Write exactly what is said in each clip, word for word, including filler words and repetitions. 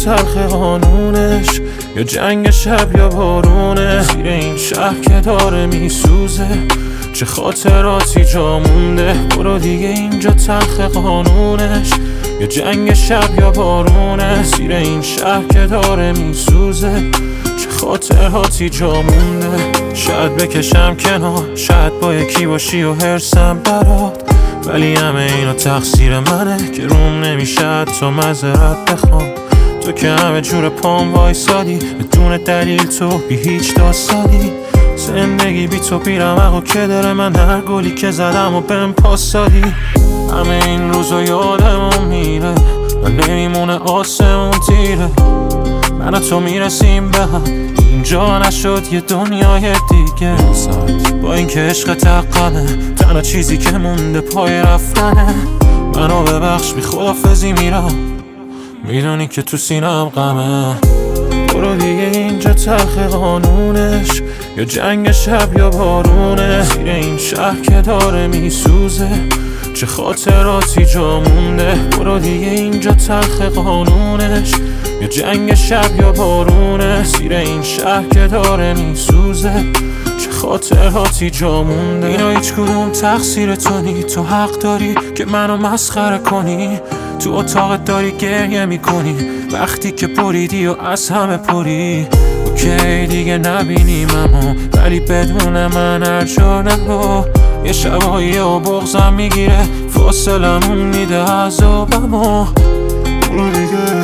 تلخ قانونش، یا جنگ شب یا بارونه. زیر این شهر که داره میسوزه، چه خاطراتی جا مونده. برو دیگه اینجا تلخ قانونش، یا جنگ شب یا بارونه. زیر این شهر که داره میسوزه، چه خاطراتی جا مونده. شاید بکشم کنار، شاید با یکی باشی و هرسم برات، ولی همه اینا تقصیر منه که روم نمیشه تو معذرت بخوام. تو که همه جور پام وایسادی، بدون دلیل تو بی هیچ داستانی. زندگی بی تو بیرمق و که داره، من هر گلی که زدم و بهم پاس دادی. همه این روزا یادمون میره و نمیمونه آسمون تیره. من و تو میرسیم به هم، اینجا نشد یه دنیای دیگه. با این که عشق تقمه، تنها چیزی که مونده پای رفتنه. منو ببخش بی خدافزی میرم، میدونی که تو سینم غمه. برو دیگه اینجا تلخ قانونش، یا جنگ شب یا بارونه. زیر این شهر که داره میسوزه، چه خاطراتی جا مونده. برو دیگه اینجا تلخ قانونش، یا جنگ شب یا بارونه. زیر این شهر که داره میسوزه، چه خاطراتی جا مونده. اینا هیچ کدوم تقصیر تو نی، تو حق داری که منو مسخره کنی. تو اتاقت داری گریه میکنی وقتی که پریدی و از همه پری. اوکی دیگه نبینیم امو، ولی بدون من هر جا نرو. یه شبایی و بغضم میگیره، فاصلمون میده عذابمو. برو دیگه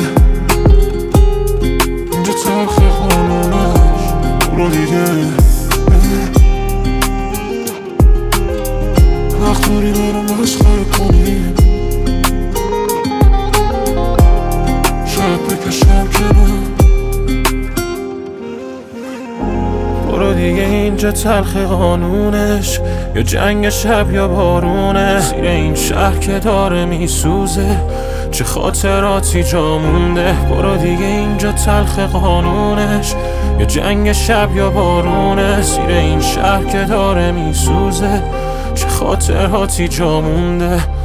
اینجا تلخ قانونش، برو دیگه وقت داری برم مسخره کنی. شاید بکشم کنم. برو دیگه اینجا تلخ قانونش، یا جنگ شب یا بارونه. زیر این شهر که داره میسوزه، چه خاطراتی جا مونده. برو دیگه اینجا تلخ قانونش، یا جنگ شب یا بارونه. زیر این شهر که داره میسوزه، چه خاطراتی جا مونده.